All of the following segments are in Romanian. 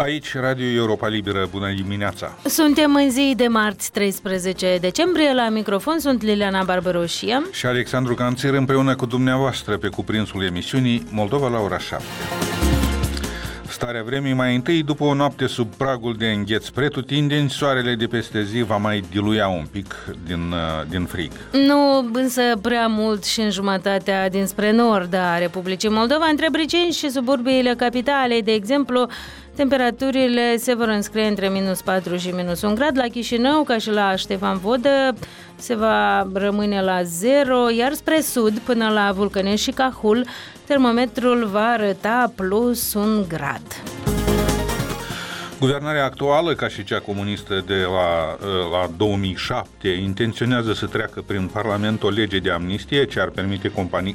Aici, Radio Europa Liberă, bună dimineața! Suntem în zi de marți 13 decembrie, la microfon sunt Liliana Barbaroșie și Alexandru Canțir împreună cu dumneavoastră pe cuprinsul emisiunii Moldova la ora 7. Starea vremii mai întâi, după o noapte sub pragul de îngheț pretutindeni, soarele de peste zi va mai diluia un pic din frig. Nu însă prea mult și în jumătatea dinspre nord a Republicii Moldova, între Briceni și suburbiile capitalei, de exemplu, temperaturile se vor înscrie între minus 4 și minus 1 grad. La Chișinău, ca și la Ștefan Vodă, se va rămâne la 0, iar spre sud, până la Vulcănești și Cahul, termometrul va arăta plus 1 grad. Guvernarea actuală, ca și cea comunistă de la 2007, intenționează să treacă prin Parlament o lege de amnistie ce ar permite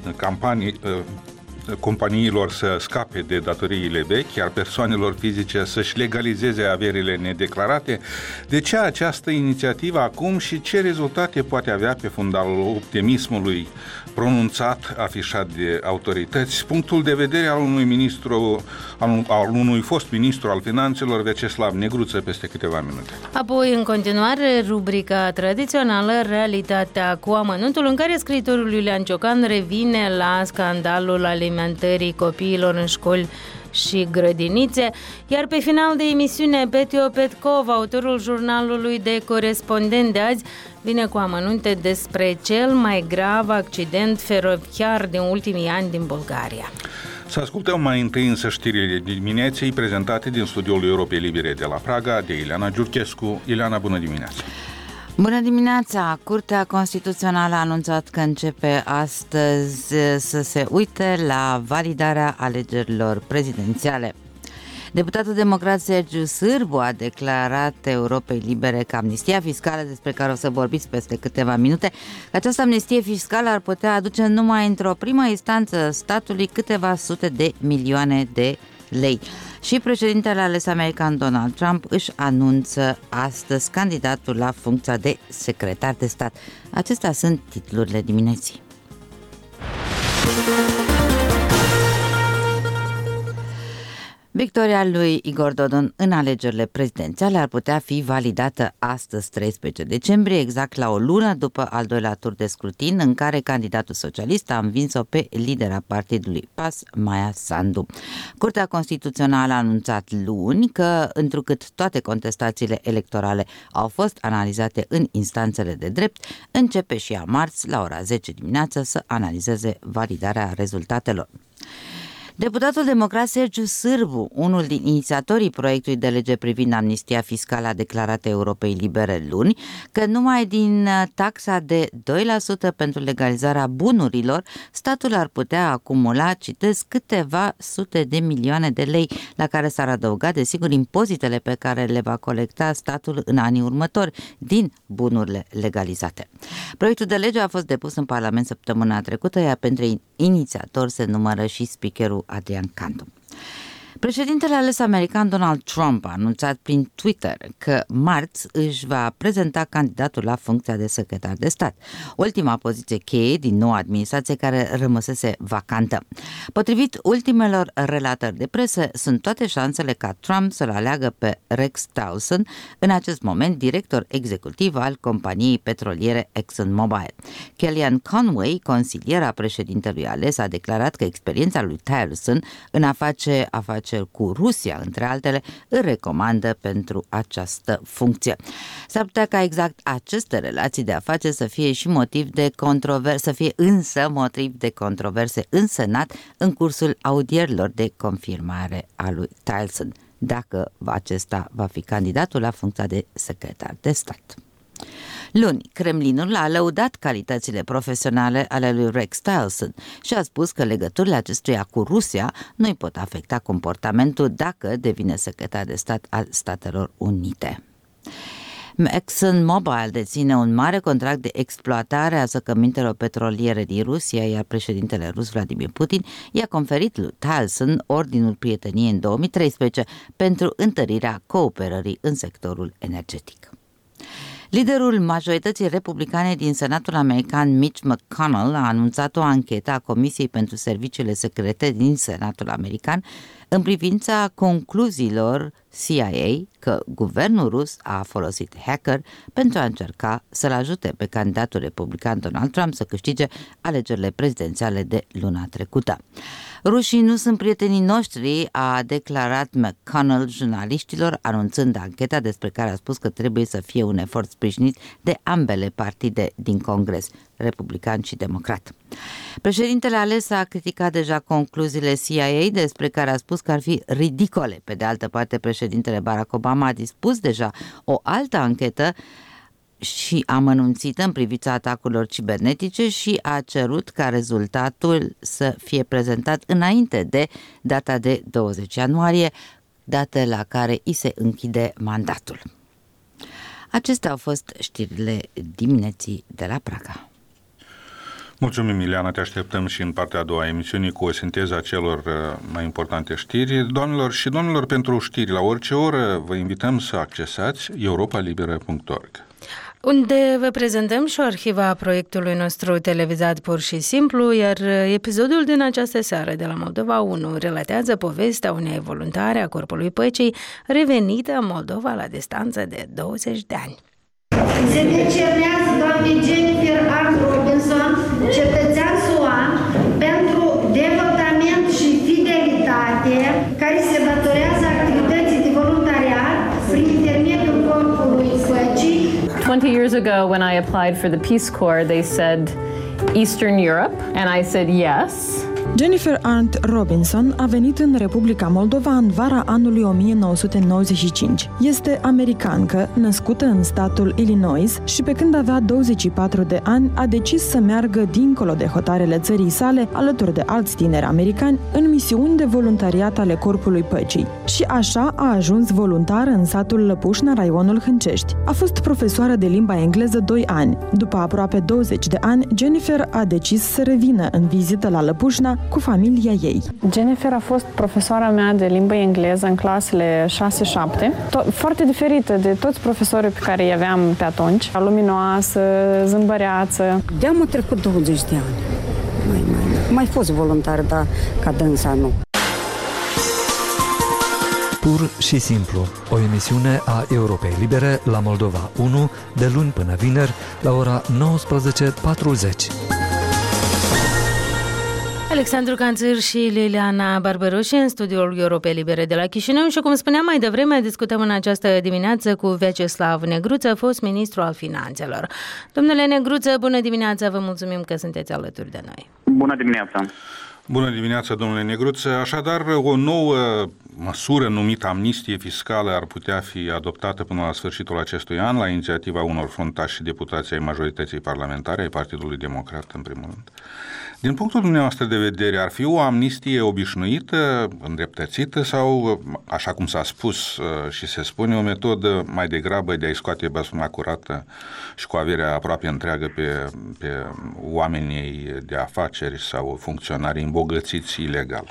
companiilor să scape de datoriile vechi, iar persoanelor fizice să-și legalizeze averile nedeclarate. De ce această inițiativă acum și ce rezultate poate avea pe fundalul optimismului pronunțat, afișat de autorități? Punctul de vedere al unui fost ministru al finanțelor, Veceslav Negruță, peste câteva minute. Apoi, în continuare, rubrica tradițională, Realitatea cu amănuntul, în care scriitorul Iulian Ciocan revine la scandalul alimentării copiilor în școli și grădinițe, iar pe final de emisiune, Petio Petkov, autorul jurnalului de corespondent de azi, vine cu amănunte despre cel mai grav accident feroviar din ultimii ani din Bulgaria. Să ascultăm mai întâi însă știrile dimineții prezentate din studioul Europei Libere de la Praga de Ileana Giurchescu. Ileana, bună dimineața! Bună dimineața! Curtea Constituțională a anunțat că începe astăzi să se uite la validarea alegerilor prezidențiale. Deputatul democrat Sergiu Sârbu a declarat Europei Libere că amnistia fiscală, despre care o să vorbiți peste câteva minute, că această amnistie fiscală ar putea aduce numai într-o primă instanță statului câteva sute de milioane de lei. Și președintele ales american Donald Trump își anunță astăzi candidatul la funcția de secretar de stat. Acestea sunt titlurile dimineții. Victoria lui Igor Dodon în alegerile prezidențiale ar putea fi validată astăzi, 13 decembrie, exact la o lună după al doilea tur de scrutin, în care candidatul socialist a învins-o pe lidera partidului PAS, Maia Sandu. Curtea Constituțională a anunțat luni că, întrucât toate contestațiile electorale au fost analizate în instanțele de drept, începe și ea marți, la ora 10 dimineață, să analizeze validarea rezultatelor. Deputatul democrat Sergiu Sârbu, unul din inițiatorii proiectului de lege privind amnistia fiscală, a declarat Europei Libere luni că numai din taxa de 2% pentru legalizarea bunurilor, statul ar putea acumula, citez, câteva sute de milioane de lei, la care s-ar adăuga, desigur, impozitele pe care le va colecta statul în anii următori din bunurile legalizate. Proiectul de lege a fost depus în Parlament săptămâna trecută, iar pentru inițiator se numără și speakerul Adrian Cantu. Președintele ales american Donald Trump a anunțat prin Twitter că marți își va prezenta candidatul la funcția de secretar de stat, ultima poziție cheie din noua administrație care rămăsese vacantă. Potrivit ultimelor relatări de presă, sunt toate șansele ca Trump să-l aleagă pe Rex Tillerson, în acest moment director executiv al companiei petroliere ExxonMobil. Kellyanne Conway, consiliera președintelui ales, a declarat că experiența lui Tillerson în a face afaceri cu Rusia, între altele, îl recomandă pentru această funcție. S-ar putea ca exact aceste relații de afaceri să fie și motiv de controverse, să fie însă motiv de controverse în Senat în cursul audierilor de confirmare a lui Tillerson, dacă acesta va fi candidatul la funcția de secretar de stat. Luni, Kremlinul a lăudat calitățile profesionale ale lui Rex Tillerson și a spus că legăturile acestuia cu Rusia nu îi pot afecta comportamentul dacă devine secretar de stat al Statelor Unite. ExxonMobil deține un mare contract de exploatare a zăcămintelor petroliere din Rusia, iar președintele rus Vladimir Putin i-a conferit lui Tillerson Ordinul Prieteniei în 2013 pentru întărirea cooperării în sectorul energetic. Liderul majorității republicane din Senatul American, Mitch McConnell, a anunțat o anchetă a Comisiei pentru Serviciile Secrete din Senatul American în privința concluziilor CIA că guvernul rus a folosit hacker pentru a încerca să-l ajute pe candidatul republican Donald Trump să câștige alegerile prezidențiale de luna trecută. Rușii nu sunt prietenii noștri, a declarat McConnell jurnaliștilor, anunțând ancheta despre care a spus că trebuie să fie un efort sprijinit de ambele partide din Congres, republican și democrat. Președintele ales a criticat deja concluziile CIA, despre care a spus că ar fi ridicole. Pe de altă parte, președintele Barack Obama a dispus deja o altă anchetă și amănunțită în privința atacurilor cibernetice și a cerut ca rezultatul să fie prezentat înainte de data de 20 ianuarie, dată la care îi se închide mandatul. Acestea au fost știrile dimineții de la Praga. Mulțumim, Ileana, te așteptăm și în partea a doua a emisiunii cu o sinteză a celor mai importante știri. Doamnelor și domnilor, pentru știri la orice oră vă invităm să accesați europalibera.org, unde vă prezentăm și o arhivă a proiectului nostru televizat pur și simplu, iar episodul din această seară de la Moldova 1 relatează povestea unei voluntare a Corpului Păcii revenită în Moldova la distanță de 20 de ani. Se decernează doamnei Jennifer Arndt Robinson, cetățean SUA, pentru devotament și fidelitate care se datorează activității de voluntariat prin intermediul Corpului Păcii. 20 years ago, when I applied for the Peace Corps, they said Eastern Europe, and I said yes. Jennifer Arndt Robinson a venit în Republica Moldova în vara anului 1995. Este americancă, născută în statul Illinois și pe când avea 24 de ani a decis să meargă dincolo de hotarele țării sale, alături de alți tineri americani, în misiuni de voluntariat ale Corpului Păcii. Și așa a ajuns voluntară în satul Lăpușna, raionul Hâncești. A fost profesoară de limba engleză 2 ani. După aproape 20 de ani, Jennifer a decis să revină în vizită la Lăpușna cu familia ei. Jennifer a fost profesoara mea de limbă engleză în clasele 6-7, foarte diferită de toți profesorii pe care îi aveam pe atunci. Luminoasă, zâmbăreață. De-am trecut 20 de ani. Mai fost voluntar, dar ca dânsa nu. Pur și simplu, o emisiune a Europei Libere la Moldova 1, de luni până vineri, la ora 19:40. Alexandru Canțir și Liliana Barberoși în studioul Europei Libere de la Chișinău și, cum spuneam mai devreme, discutăm în această dimineață cu Vyacheslav Negruță, fost ministru al finanțelor. Domnule Negruță, bună dimineața, vă mulțumim că sunteți alături de noi. Bună dimineața! Bună dimineața, domnule Negruță. Așadar, o nouă măsură numită amnistie fiscală ar putea fi adoptată până la sfârșitul acestui an, la inițiativa unor fruntași și deputații ai majorității parlamentare, ai Partidului Democrat, în primul rând. Din punctul dumneavoastră de vedere, ar fi o amnistie obișnuită, îndreptățită sau, așa cum s-a spus și se spune, o metodă mai degrabă de a-i scoate băsuna curată și cu averea aproape întreagă pe oamenii de afaceri sau funcționari îmbogățiți ilegal?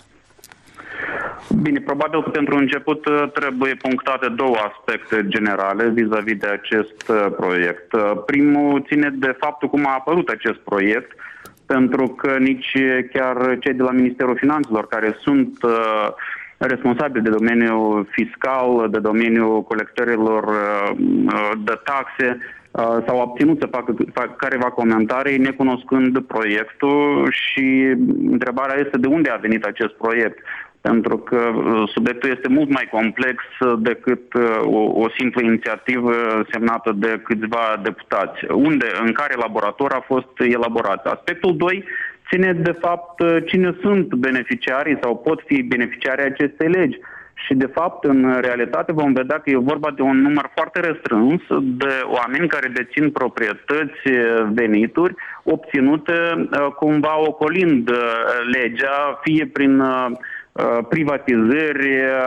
Bine, probabil că pentru început trebuie punctate două aspecte generale vis-a-vis de acest proiect. Primul ține de faptul cum a apărut acest proiect, pentru că nici chiar cei de la Ministerul Finanțelor, care sunt responsabili de domeniul fiscal, de domeniul colectărilor de taxe, s-au abținut să facă careva comentarii necunoscând proiectul și întrebarea este de unde a venit acest proiect. Pentru că subiectul este mult mai complex decât o simplă inițiativă semnată de câțiva deputați. În care laborator a fost elaborat. Aspectul 2 ține de fapt cine sunt beneficiarii sau pot fi beneficiarii acestei legi. Și de fapt, în realitate, vom vedea că e vorba de un număr foarte restrâns de oameni care dețin proprietăți, venituri, obținute cumva ocolind legea, fie prin privatizări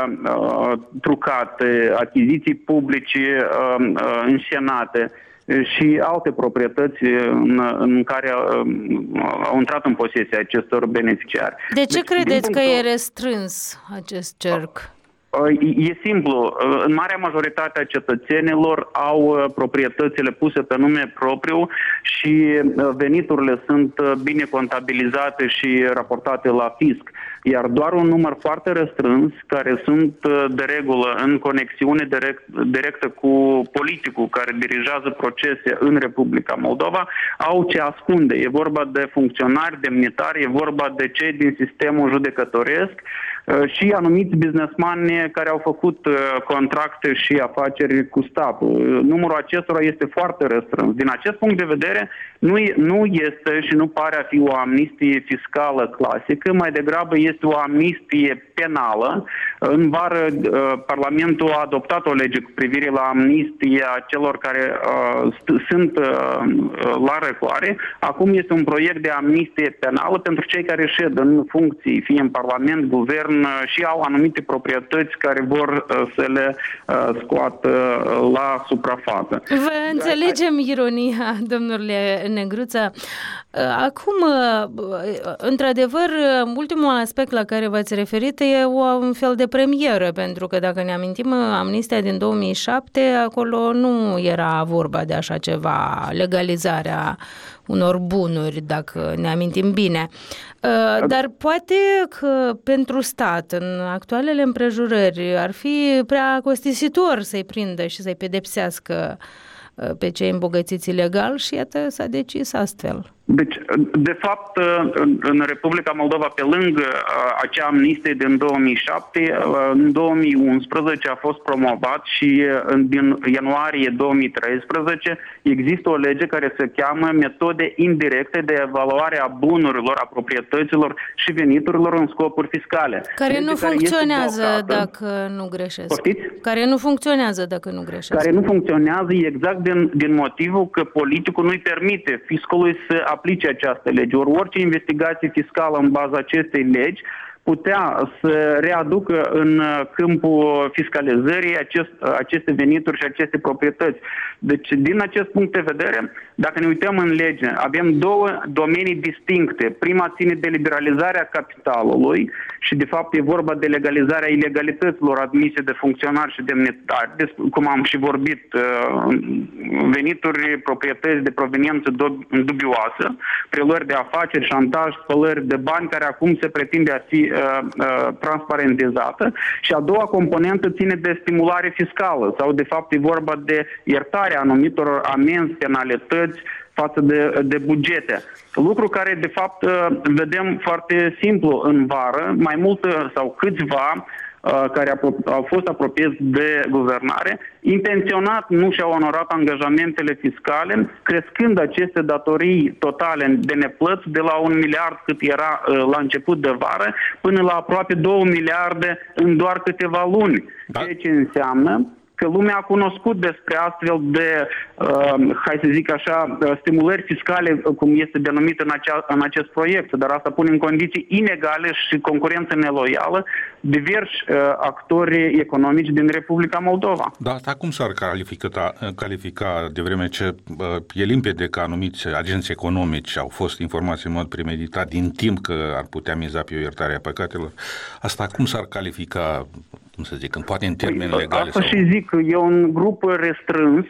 trucate, achiziții publice înșenate și alte proprietăți în care au intrat în posesia acestor beneficiari. De ce credeți că e restrâns acest cerc? E simplu. În marea majoritate a cetățenilor au proprietățile puse pe nume propriu și veniturile sunt bine contabilizate și raportate la fisc. Iar doar un număr foarte restrâns, care sunt de regulă în conexiune directă cu politicul care dirigează procese în Republica Moldova, au ce ascunde. E vorba de funcționari, demnitari, e vorba de cei din sistemul judecătoresc și anumiți businessmani care au făcut contracte și afaceri cu statul. Numărul acestora este foarte restrâns. Din acest punct de vedere, nu este și nu pare a fi o amnistie fiscală clasică, mai degrabă este o amnistie penală. În vară, Parlamentul a adoptat o lege cu privire la amnistia celor care sunt la răcoare. Acum este un proiect de amnistie penală pentru cei care șed în funcții, fie în Parlament, Guvern, și au anumite proprietăți care vor să le scoată la suprafață. Vă înțelegem ironia, domnule Negruța. Acum, într-adevăr, ultimul aspect la care v-ați referit e un fel de premieră, pentru că dacă ne amintim amnistia din 2007, acolo nu era vorba de așa ceva, legalizarea unor bunuri, dacă ne amintim bine. Dar poate că pentru stat, în actualele împrejurări, ar fi prea costisitor să-i prindă și să-i pedepsească pe cei îmbogățiți ilegal și iată s-a decis astfel. Deci, de fapt, în Republica Moldova, pe lângă acea amnistie din 2007, în 2011 a fost promovat și din ianuarie 2013 există o lege care se cheamă metode indirecte de evaluare a bunurilor, a proprietăților și veniturilor în scopuri fiscale. Care nu funcționează dacă nu greșesc. Poftiți? Care nu funcționează dacă nu greșesc. Care nu funcționează exact din motivul că politicul nu-i permite fiscului să aplice această lege. Orice investigație fiscală în baza acestei legi putea să readucă în câmpul fiscalizării aceste venituri și aceste proprietăți. Deci, din acest punct de vedere, dacă ne uităm în lege, avem două domenii distincte. Prima ține de liberalizarea capitalului și, de fapt, e vorba de legalizarea ilegalităților admise de funcționari și demnitari, cum am și vorbit, venituri, proprietăți de proveniență dubioasă, preluări de afaceri, șantaj, spălări de bani, care acum se pretinde a fi transparentizată. Și a doua componentă ține de stimulare fiscală sau, de fapt, e vorba de iertarea anumitor amenzi, penalități față de bugete. Lucru care, de fapt, vedem foarte simplu în vară, mai mult sau câțiva care au fost apropiați de guvernare, intenționat nu și-au onorat angajamentele fiscale, crescând aceste datorii totale de neplăți de la 1 miliard cât era la început de vară, până la aproape 2 miliarde în doar câteva luni. Da. Ceea ce înseamnă că lumea a cunoscut despre astfel de, hai să zic așa, stimulări fiscale, cum este denumit în acest proiect, dar asta pune în condiții inegale și concurență neloială diversi actori economici din Republica Moldova. Da, asta cum s-ar califica de vreme ce e limpede că anumiți agenți economici au fost informați în mod premeditat din timp că ar putea miza pe o iertare a păcatelor? Asta cum s-ar califica, cum să zic, poate în termeni legale? Asta și zic, e un grup restrâns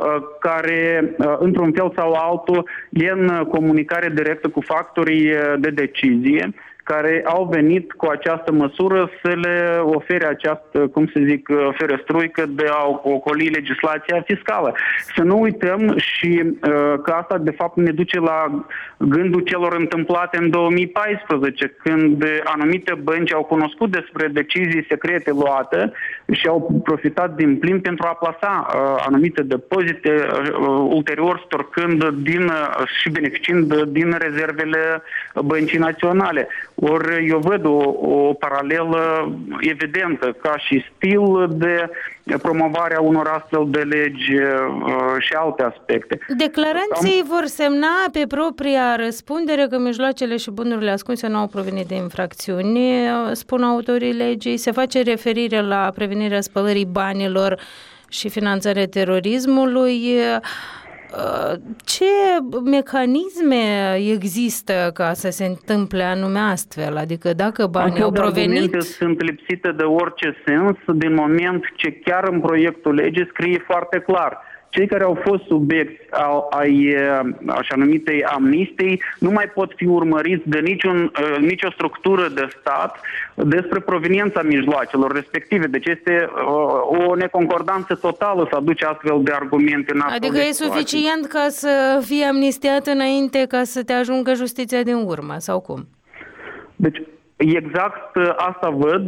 care, într-un fel sau altul, e în comunicare directă cu factorii de decizie, care au venit cu această măsură să le ofere această, cum să zic, ferestruică de a ocoli legislația fiscală. Să nu uităm și că asta, de fapt, ne duce la gândul celor întâmplate în 2014, când anumite bănci au cunoscut despre decizii secrete luate și au profitat din plin pentru a plasa anumite depozite, ulterior storcând și beneficiind din rezervele băncii naționale. Ori eu văd o paralelă evidentă ca și stil de promovarea unor astfel de legi și alte aspecte. Declaranții vor semna pe propria răspundere că mijloacele și bunurile ascunse nu au provenit de infracțiuni, spun autorii legii. Se face referire la prevenirea spălării banilor și finanțarea terorismului. Ce mecanisme există ca să se întâmple anume astfel? Adică dacă banii au provenit... sunt lipsite de orice sens din moment ce chiar în proiectul legii scrie foarte clar: cei care au fost subiecti ai așa numitei amnistii nu mai pot fi urmăriți de nicio structură de stat despre proveniența mijloacelor respective. Deci este o neconcordanță totală să aduce astfel de argumente în astfel. Adică e suficient ca să fie amnistiat înainte ca să te ajungă justiția din urmă, sau cum? Deci exact asta văd.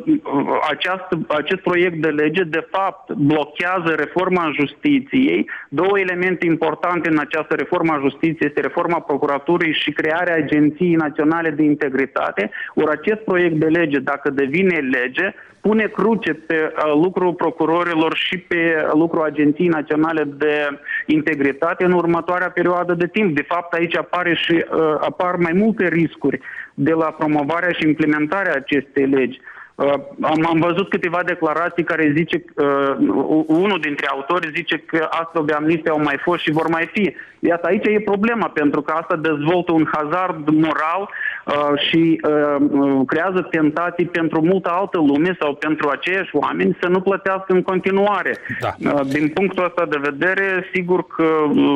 Acest proiect de lege, de fapt, blochează reforma justiției. Două elemente importante în această reformă a justiției este reforma procuraturii și crearea Agenției Naționale de Integritate. Ori acest proiect de lege, dacă devine lege, pune cruce pe lucrul procurorilor și pe lucrul Agenției Naționale de Integritate în următoarea perioadă de timp. De fapt, aici apar mai multe riscuri de la promovarea și implementarea acestei legi. Am văzut câteva declarații care zice, unul dintre autori zice că astfel de amnistie au mai fost și vor mai fi. Iată, aici e problema, pentru că asta dezvoltă un hazard moral și creează tentații pentru multă altă lume sau pentru aceiași oameni să nu plătească în continuare. Da. Din punctul ăsta de vedere, sigur că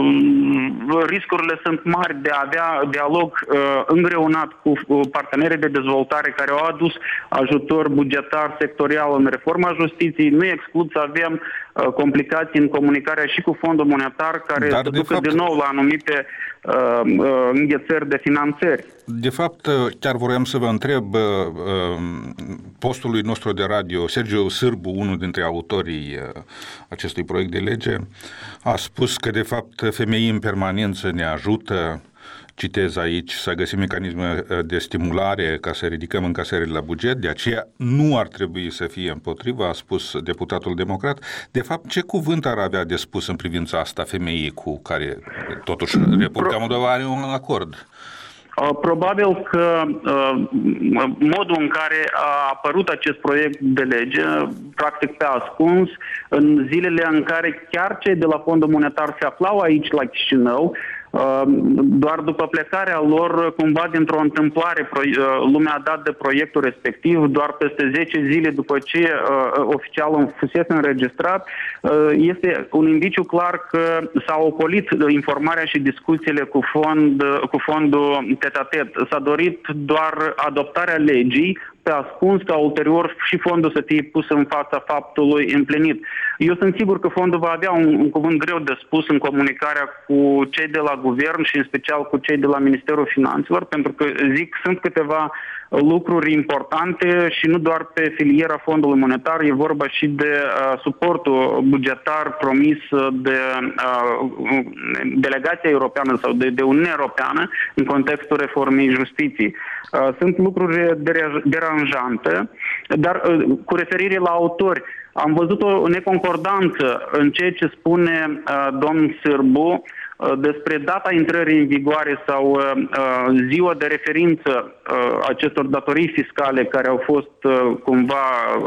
riscurile sunt mari de a avea dialog îngreunat cu partenerii de dezvoltare care au adus ajutor bugetar sectorial în reforma justiției. Nu exclud să avem complicații în comunicarea și cu Fondul Monetar, care se ducă din nou la anumite înghețări de finanțări. De fapt, chiar vroiam să vă întreb, postului nostru de radio, Sergiu Sârbu, unul dintre autorii acestui proiect de lege, a spus că, de fapt, femeii în permanență ne ajută, citez aici, să găsim mecanisme de stimulare ca să ridicăm încasările la buget, de aceea nu ar trebui să fie împotrivă, a spus deputatul democrat. De fapt, ce cuvânt ar avea de spus în privința asta femeii cu care, totuși, Republica Moldova are un acord? Probabil că modul în care a apărut acest proiect de lege, practic pe ascuns, în zilele în care chiar cei de la Fondul Monetar se aflau aici la Chișinău, doar după plecarea lor, cumva dintr-o întâmplare, lumea a dat de proiectul respectiv, doar peste 10 zile după ce oficialul fusese înregistrat, este un indiciu clar că s-a ocolit informarea și discuțiile cu fondul tet-a-tet. S-a dorit doar adoptarea legii pe ascuns, ca ulterior și fondul să fie pus în fața faptului împlinit. Eu sunt sigur că fondul va avea un cuvânt greu de spus în comunicarea cu cei de la guvern și în special cu cei de la Ministerul Finanțelor, pentru că, zic, sunt câteva lucruri importante și nu doar pe filiera Fondului Monetar, e vorba și de suportul bugetar promis de delegația europeană sau de Uniunea Europeană în contextul reformei justiției. Sunt lucruri deranjante, dar cu referire la autori, am văzut o neconcordanță în ceea ce spune domnul Sârbu despre data intrării în vigoare sau ziua de referință acestor datorii fiscale care au fost cumva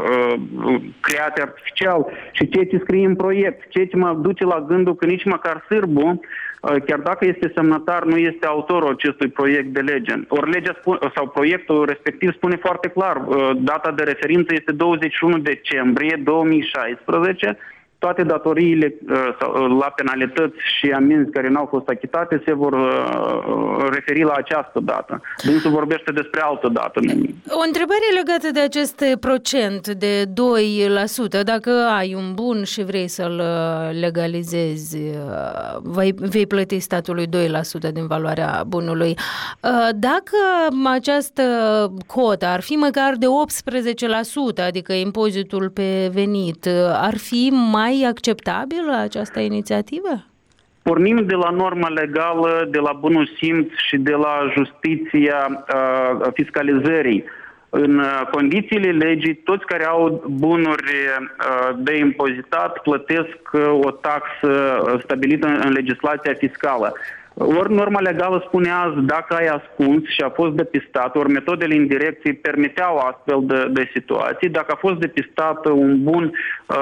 create artificial și ceea ce scrie în proiect, ceea ce mă duce la gândul că nici măcar Sârbu, chiar dacă este semnătar, nu este autorul acestui proiect de lege. Ori legea sau proiectul respectiv spune foarte clar, data de referință este 21 decembrie 2016, toate datoriile la penalități și amenzi care n-au fost achitate se vor referi la această dată. Dânsul vorbește despre altă dată. O întrebare legată de acest procent de 2%. Dacă ai un bun și vrei să-l legalizezi, vei plăti statului 2% din valoarea bunului. Dacă această cotă ar fi măcar de 18%, adică impozitul pe venit, ar fi mai acceptabilă această inițiativă? Pornim de la norma legală, de la bunul simț și de la justiția fiscalizării. În condițiile legii, toți care au bunuri de impozitat plătesc o taxă stabilită în legislația fiscală. Ori norma legală spune azi, dacă ai ascuns și a fost depistat, ori metodele indirecției permiteau astfel de situații, dacă a fost depistat un bun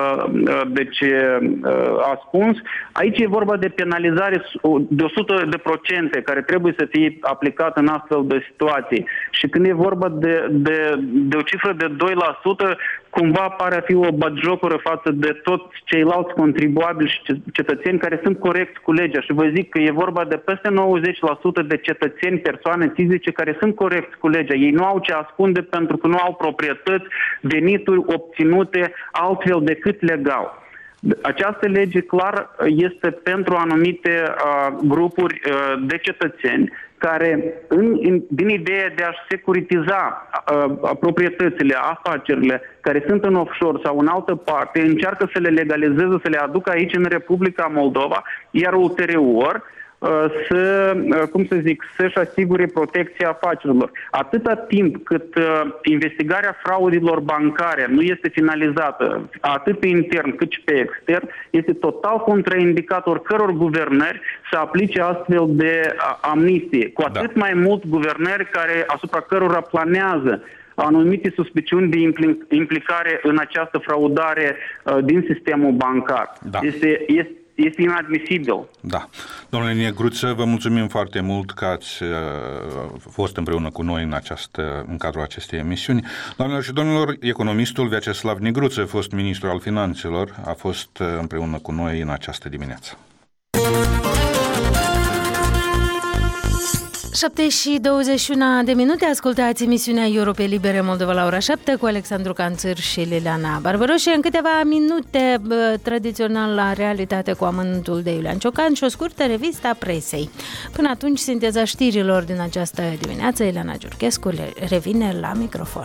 ascuns, aici e vorba de penalizare de 100% care trebuie să fie aplicată în astfel de situații. Și când e vorba de o cifră de 2%, cumva pare a fi o batjocură față de toți ceilalți contribuabili și cetățeni care sunt corecți cu legea. Și vă zic că e vorba de peste 90% de cetățeni, persoane fizice care sunt corecți cu legea. Ei nu au ce ascunde pentru că nu au proprietăți, venituri obținute altfel decât legal. Această lege clar este pentru anumite grupuri de cetățeni care, din ideea de a-și securitiza proprietățile, afacerile care sunt în offshore sau în altă parte, încearcă să le legalizeze, să le aducă aici în Republica Moldova, iar ulterior să-și asigure protecția afacerilor. Atâta timp cât investigarea fraudelor bancare nu este finalizată, atât pe intern cât și pe extern, este total contraindicat oricăror guvernări să aplice astfel de amnistie. Cu atât mai mult guvernări asupra cărora planează anumite suspiciuni de implicare în această fraudare din sistemul bancar. Da. Este inadmisibil. Da. Domnule Negruță, vă mulțumim foarte mult că ați fost împreună cu noi în cadrul acestei emisiuni. Doamnelor și domnilor, economistul Vyacheslav Negruță, fost ministru al finanțelor, a fost împreună cu noi în această dimineață. 7:21 ascultați emisiunea Europei Libere Moldova la ora 7 cu Alexandru Canțăr și Liliana Barbaros și în câteva minute tradițional la realitate cu amănuntul de Iulian Ciocan și o scurtă revistă a presei. Până atunci, sinteza știrilor din această dimineață, Elena Giurchescu revine la microfon.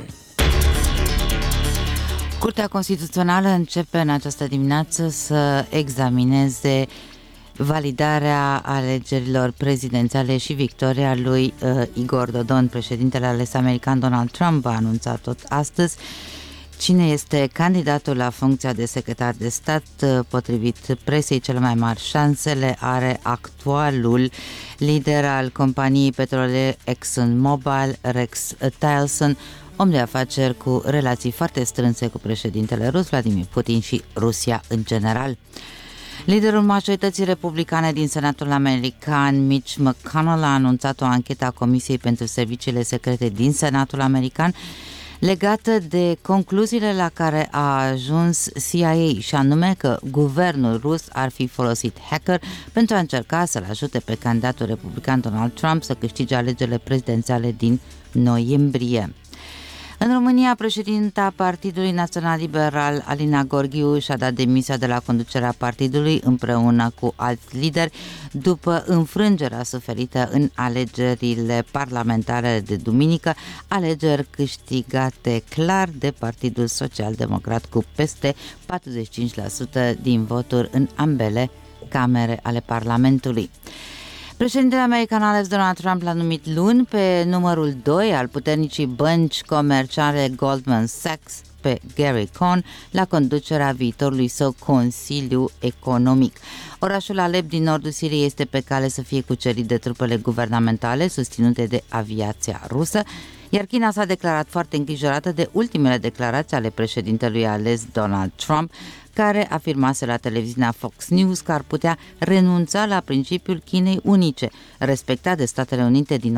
Curtea Constituțională începe în această dimineață să examineze validarea alegerilor prezidențiale și victoria lui Igor Dodon. Președintele ales american Donald Trump a anunțat tot astăzi cine este candidatul la funcția de secretar de stat. Potrivit presei, cele mai mari șanse le are actualul lider al companiei petroliere ExxonMobil, Rex Tillerson, om de afaceri cu relații foarte strânse cu președintele rus Vladimir Putin și Rusia în general. Liderul majorității republicane din Senatul American, Mitch McConnell, a anunțat o anchetă a Comisiei pentru Serviciile Secrete din Senatul American legată de concluziile la care a ajuns CIA, și anume că guvernul rus ar fi folosit hacker pentru a încerca să-l ajute pe candidatul republican Donald Trump să câștige alegerile prezidențiale din noiembrie. În România, președinta Partidului Național Liberal, Alina Gorghiu, și-a dat demisia de la conducerea partidului împreună cu alți lideri după înfrângerea suferită în alegerile parlamentare de duminică, alegeri câștigate clar de Partidul Social Democrat cu peste 45% din voturi în ambele camere ale Parlamentului. Președintele american ales Donald Trump l-a numit luni pe numărul 2 al puternicii bănci comerciale Goldman Sachs pe Gary Cohn la conducerea viitorului său Consiliu Economic. Orașul Alep din nordul Siriei este pe cale să fie cucerit de trupele guvernamentale susținute de aviația rusă, iar China s-a declarat foarte îngrijorată de ultimele declarații ale președintelui ales Donald Trump, care afirmase la televiziunea Fox News că ar putea renunța la principiul Chinei unice, respectat de Statele Unite din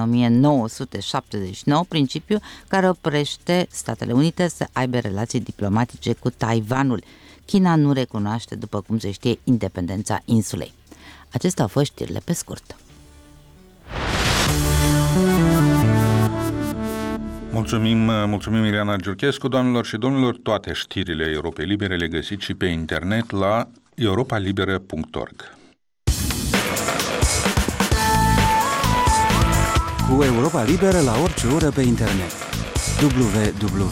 1979, principiu care oprește Statele Unite să aibă relații diplomatice cu Taiwanul. China nu recunoaște, după cum se știe, independența insulei. Acestea au fost știrile pe scurt. Mulțumim Ileana Giurchescu. Doamnelor și domnilor, toate știrile Europei Libere le găsiți și pe internet la europalibera.org. Cu Europa Liberă la orice oră pe internet.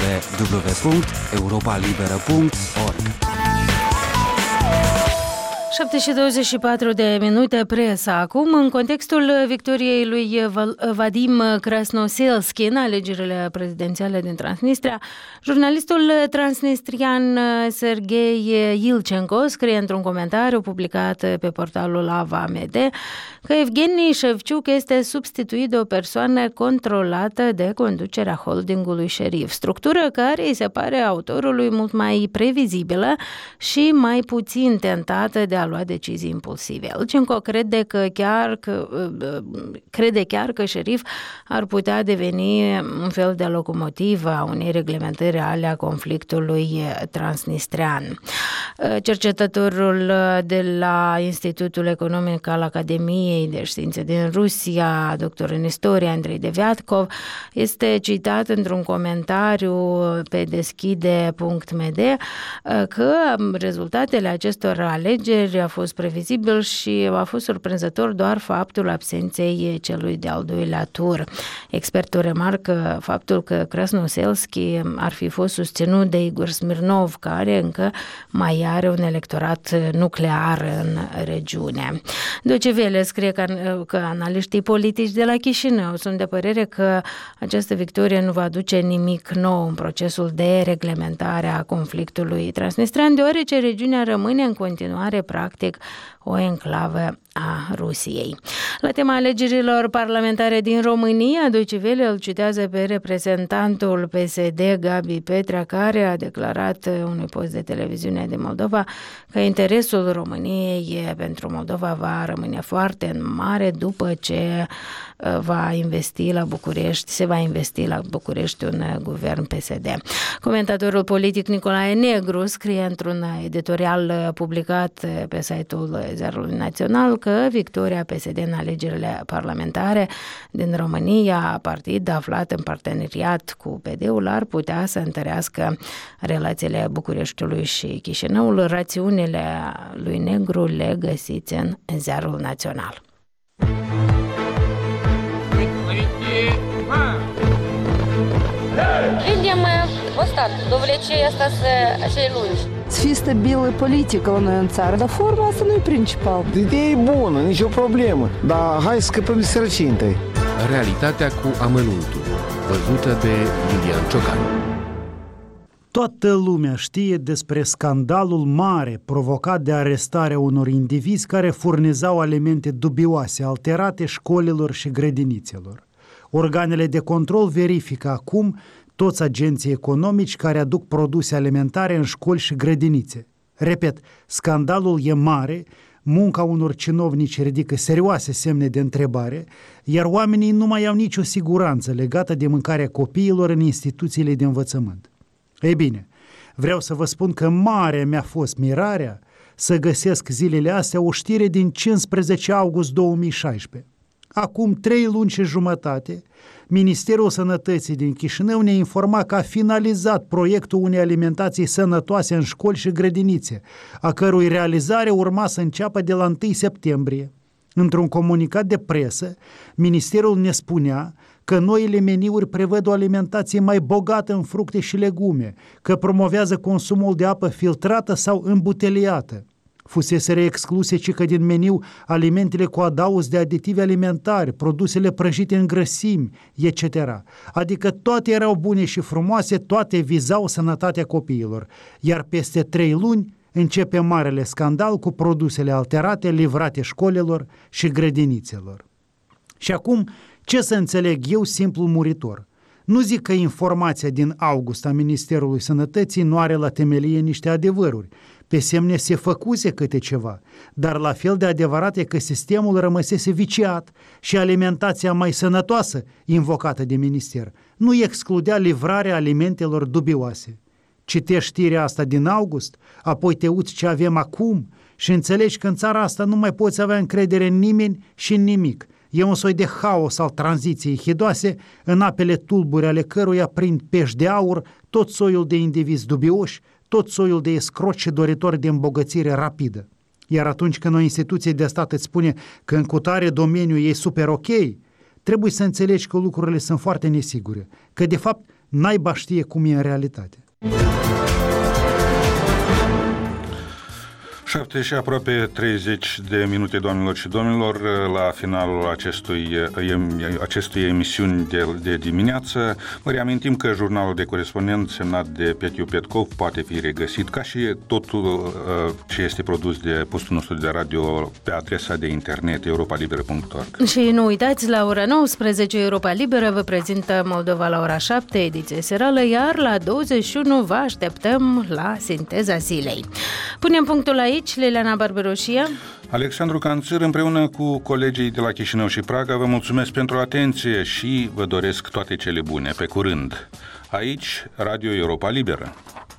www.europalibera.org. 7:24 presa acum. În contextul victoriei lui Vadim Krasnoselski în alegerile prezidențiale din Transnistria, jurnalistul transnistrian Serghei Ilchenko scrie într-un comentariu publicat pe portalul AVA-MD că Evgeni Shevchuk este substituit de o persoană controlată de conducerea holdingului Șerif, structură care îi se pare autorului mult mai previzibilă și mai puțin tentată de a lua decizii impulsive. Ilchenko crede chiar că Șerif ar putea deveni un fel de locomotivă a unei reglementări ale conflictului transnistrean. Cercetătorul de la Institutul Economic al Academiei de Științe din Rusia, doctor în istorie, Andrei Deviatkov, este citat într-un comentariu pe deschide.md că rezultatele acestor alegeri a fost previzibil și a fost surprinzător doar faptul absenței celui de-al doilea tur. Expertul remarcă faptul că Krasnoselski ar fi fost susținut de Igor Smirnov, care încă mai are un electorat nuclear în regiune. Deutsche Welle scrie că analiștii politici de la Chișinău sunt de părere că această victorie nu va aduce nimic nou în procesul de reglementare a conflictului transnistrean, deoarece regiunea rămâne în continuare practic o enclavă a Rusiei. La tema alegerilor parlamentare din România, Deutsche Welle îl citează pe reprezentantul PSD, Gabi Petrea, care a declarat unui post de televiziune din Moldova că interesul României pentru Moldova va rămâne foarte mare după ce se va investi la București un guvern PSD. Comentatorul politic Nicolae Negru scrie într-un editorial publicat pe site-ul Ziarului Național că victoria PSD în alegerile parlamentare din România, partid aflat în parteneriat cu PD-ul, ar putea să întărească relațiile Bucureștiului și Chișinăul. Rațiunile lui Negru le găsiți în Ziarul Național. Видим остатки, довлече остаться cei lungi. Să fie stabilă politică la noi în țară, dar forma asta nu e principal. Ideea e bună, nicio problemă, dar hai să scăpăm de sărăcie întâi. Realitatea cu amănuntul, văzută de Iulian Ciocan. Toată lumea știe despre scandalul mare provocat de arestarea unor indivizi care furnizau alimente dubioase, alterate școlilor și grădinițelor. Organele de control verifică acum toți agenții economici care aduc produse alimentare în școli și grădinițe. Repet, scandalul e mare, munca unor cinovnici ridică serioase semne de întrebare, iar oamenii nu mai au nicio siguranță legată de mâncarea copiilor în instituțiile de învățământ. Ei bine, vreau să vă spun că mare mi-a fost mirarea să găsesc zilele astea o știre din 15 august 2016. Acum 3 luni și jumătate, Ministerul Sănătății din Chișinău ne informa că a finalizat proiectul unei alimentații sănătoase în școli și grădinițe, a cărui realizare urma să înceapă de la 1 septembrie. Într-un comunicat de presă, Ministerul ne spunea că noile meniuri prevăd o alimentație mai bogată în fructe și legume, că promovează consumul de apă filtrată sau îmbuteliată. Fuseseră excluse cică din meniu alimentele cu adaos de aditivi alimentari, produsele prăjite în grăsimi, etc. Adică toate erau bune și frumoase, toate vizau sănătatea copiilor. Iar peste 3 luni începe marele scandal cu produsele alterate livrate școlilor și grădinițelor. Și acum, ce să înțeleg eu, simplu muritor? Nu zic că informația din august a Ministerului Sănătății nu are la temelie niște adevăruri. Pe semne se făcuse câte ceva, dar la fel de adevărat e că sistemul rămăsese viciat și alimentația mai sănătoasă, invocată de minister, nu excludea livrarea alimentelor dubioase. Citești știrea asta din august, apoi te uiți ce avem acum și înțelegi că în țara asta nu mai poți avea încredere în nimeni și în nimic. E un soi de haos al tranziției hidoase, în apele tulburi ale căruia prind pești de aur tot soiul de indivizi dubioși, tot soiul de escroci și doritori de îmbogățire rapidă. Iar atunci când o instituție de stat îți spune că în cutare domeniu e super ok, trebuie să înțelegi că lucrurile sunt foarte nesigure, că de fapt naiba știe cum e în realitate. 7 și aproape 30 de minute, doamnelor și domnilor, la finalul acestui emisiuni de dimineață. Vă reamintim că jurnalul de corespondent semnat de Petiu Petkov poate fi regăsit, ca și totul ce este produs de postul nostru de radio, pe adresa de internet europalibera.org. Și nu uitați, la ora 19 Europa Liberă vă prezintă Moldova la ora 7, ediție serală, iar la 21 vă așteptăm la Sinteza zilei. Punem punctul aici, Liliana Barberoșia, Alexandru Canțir, împreună cu colegii de la Chișinău și Praga, vă mulțumesc pentru atenție și vă doresc toate cele bune. Pe curând! Aici, Radio Europa Liberă.